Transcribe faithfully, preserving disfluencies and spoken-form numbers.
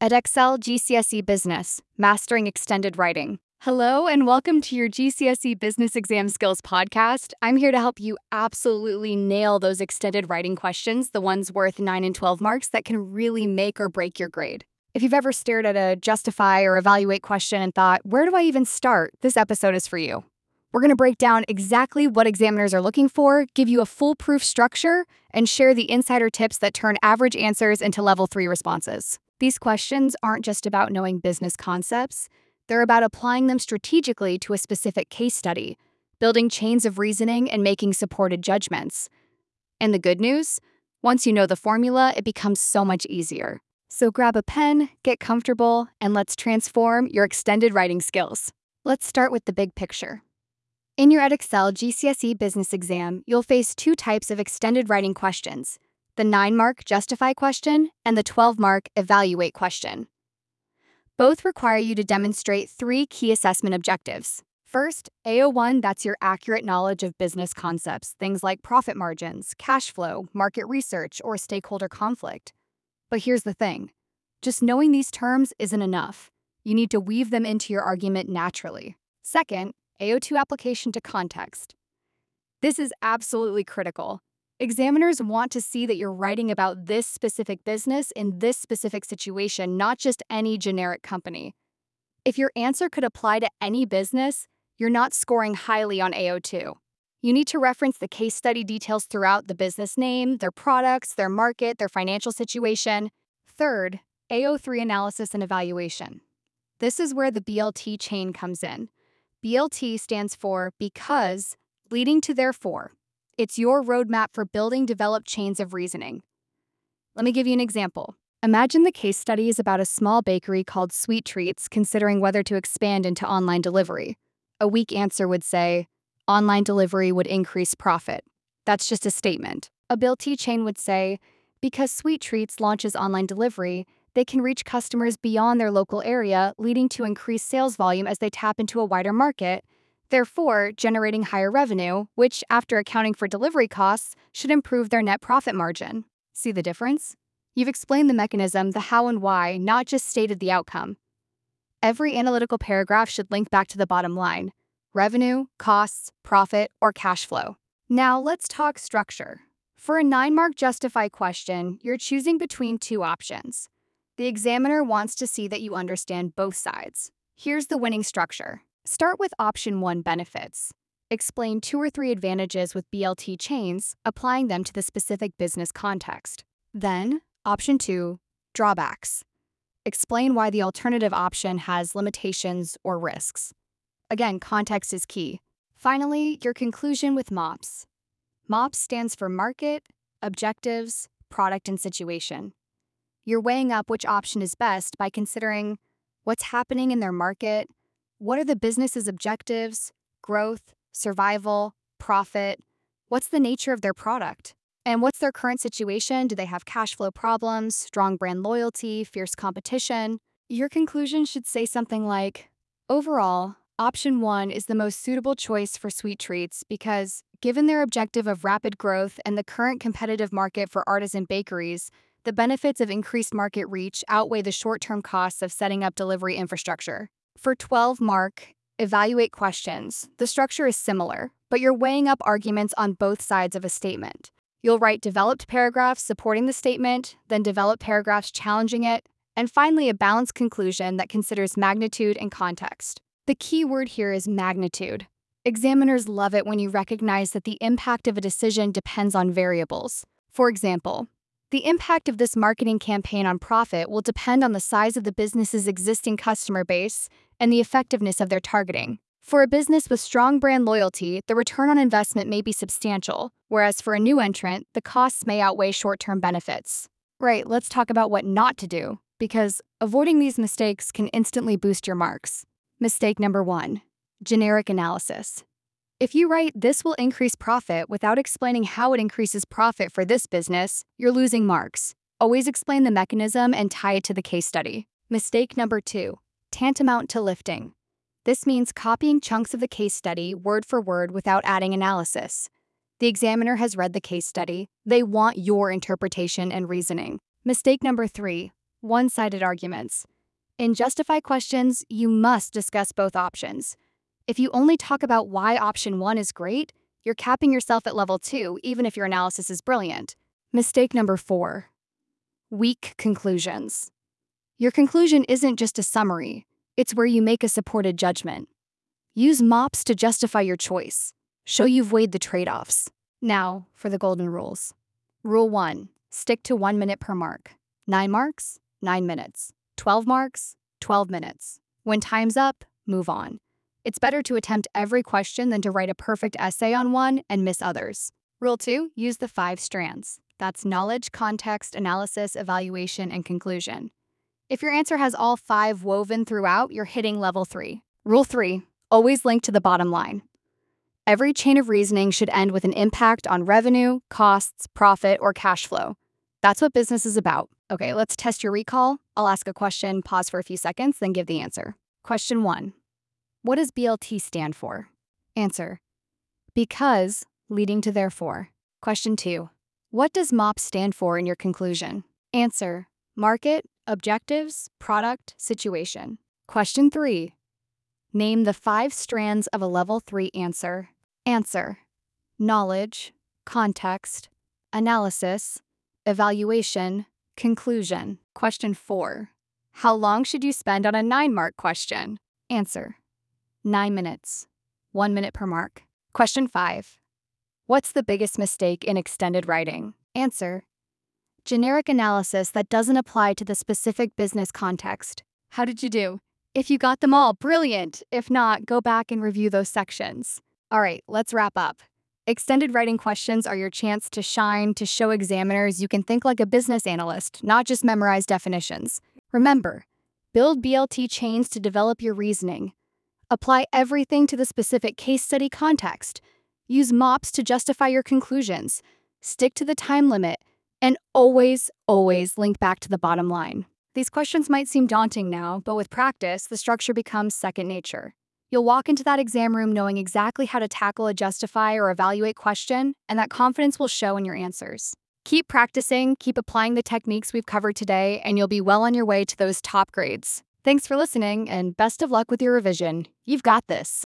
Edexcel G C S E Business, Mastering Extended Writing. Hello and welcome to your G C S E Business Exam Skills podcast. I'm here to help you absolutely nail those extended writing questions, the ones worth nine and twelve marks that can really make or break your grade. If you've ever stared at a justify or evaluate question and thought, where do I even start? This episode is for you. We're going to break down exactly what examiners are looking for, give you a foolproof structure, and share the insider tips that turn average answers into level three responses. These questions aren't just about knowing business concepts, they're about applying them strategically to a specific case study, building chains of reasoning, and making supported judgments. And the good news? Once you know the formula, it becomes so much easier. So grab a pen, get comfortable, and let's transform your extended writing skills. Let's start with the big picture. In your Edexcel G C S E business exam, you'll face two types of extended writing questions: the nine mark justify question and the twelve mark evaluate question. Both require you to demonstrate three key assessment objectives. First, A O one, that's your accurate knowledge of business concepts, things like profit margins, cash flow, market research, or stakeholder conflict. But here's the thing, just knowing these terms isn't enough. You need to weave them into your argument naturally. Second, A O two application to context. This is absolutely critical. Examiners want to see that you're writing about this specific business in this specific situation, not just any generic company. If your answer could apply to any business, you're not scoring highly on A O two. You need to reference the case study details throughout: the business name, their products, their market, their financial situation. Third, A O three analysis and evaluation. This is where the B L T chain comes in. B L T stands for because, leading to therefore. It's your roadmap for building developed chains of reasoning. Let me give you an example. Imagine the case study is about a small bakery called Sweet Treats considering whether to expand into online delivery. A weak answer would say, online delivery would increase profit. That's just a statement. A B L T chain would say, because Sweet Treats launches online delivery, they can reach customers beyond their local area, leading to increased sales volume as they tap into a wider market, therefore generating higher revenue, which, after accounting for delivery costs, should improve their net profit margin. See the difference? You've explained the mechanism, the how and why, not just stated the outcome. Every analytical paragraph should link back to the bottom line: revenue, costs, profit, or cash flow. Now let's talk structure. For a nine mark justify question, you're choosing between two options. The examiner wants to see that you understand both sides. Here's the winning structure. Start with option one, benefits. Explain two or three advantages with B L T chains, applying them to the specific business context. Then, option two, drawbacks. Explain why the alternative option has limitations or risks. Again, context is key. Finally, your conclusion with MOPS. MOPS stands for market, objectives, product, and situation. You're weighing up which option is best by considering what's happening in their market, what are the business's objectives, growth, survival, profit, what's the nature of their product, and what's their current situation? Do they have cash flow problems, strong brand loyalty, fierce competition? Your conclusion should say something like, overall, option one is the most suitable choice for Sweet Treats because, given their objective of rapid growth and the current competitive market for artisan bakeries, the benefits of increased market reach outweigh the short-term costs of setting up delivery infrastructure. For twelve mark evaluate questions, the structure is similar, but you're weighing up arguments on both sides of a statement. You'll write developed paragraphs supporting the statement, then develop paragraphs challenging it, and finally a balanced conclusion that considers magnitude and context. The key word here is magnitude. Examiners love it when you recognize that the impact of a decision depends on variables. For example, the impact of this marketing campaign on profit will depend on the size of the business's existing customer base and the effectiveness of their targeting. For a business with strong brand loyalty, the return on investment may be substantial, whereas for a new entrant, the costs may outweigh short-term benefits. Right, let's talk about what not to do, because avoiding these mistakes can instantly boost your marks. Mistake number one, generic analysis. If you write, "This will increase profit," without explaining how it increases profit for this business, you're losing marks. Always explain the mechanism and tie it to the case study. Mistake number two, tantamount to lifting. This means copying chunks of the case study word for word without adding analysis. The examiner has read the case study. They want your interpretation and reasoning. Mistake number three, one-sided arguments. In justify questions, you must discuss both options. If you only talk about why option one is great, you're capping yourself at level two, even if your analysis is brilliant. Mistake number four, weak conclusions. Your conclusion isn't just a summary, it's where you make a supported judgment. Use MOPS to justify your choice. Show you've weighed the trade-offs. Now, for the golden rules. Rule one, stick to one minute per mark. Nine marks, nine minutes. twelve marks, twelve minutes. When time's up, move on. It's better to attempt every question than to write a perfect essay on one and miss others. Rule two, use the five strands. That's knowledge, context, analysis, evaluation, and conclusion. If your answer has all five woven throughout, you're hitting level three. Rule three, always link to the bottom line. Every chain of reasoning should end with an impact on revenue, costs, profit, or cash flow. That's what business is about. Okay, let's test your recall. I'll ask a question, pause for a few seconds, then give the answer. Question one, what does B L T stand for? Answer, because, leading to therefore. Question two, what does MOPS stand for in your conclusion? Answer, market, objectives, product, situation. Question three, name the five strands of a level three answer. Answer, knowledge, context, analysis, evaluation, conclusion. Question four, how long should you spend on a nine-mark question? Answer, nine minutes, one minute per mark. Question five, what's the biggest mistake in extended writing? Answer, generic analysis that doesn't apply to the specific business context. How did you do? If you got them all, brilliant. If not, go back and review those sections. All right, let's wrap up. Extended writing questions are your chance to shine, to show examiners you can think like a business analyst, not just memorize definitions. Remember, build B L T chains to develop your reasoning. Apply everything to the specific case study context. Use MOPS to justify your conclusions. Stick to the time limit, and always, always link back to the bottom line. These questions might seem daunting now, but with practice, the structure becomes second nature. You'll walk into that exam room knowing exactly how to tackle a justify or evaluate question, and that confidence will show in your answers. Keep practicing, keep applying the techniques we've covered today, and you'll be well on your way to those top grades. Thanks for listening, and best of luck with your revision. You've got this.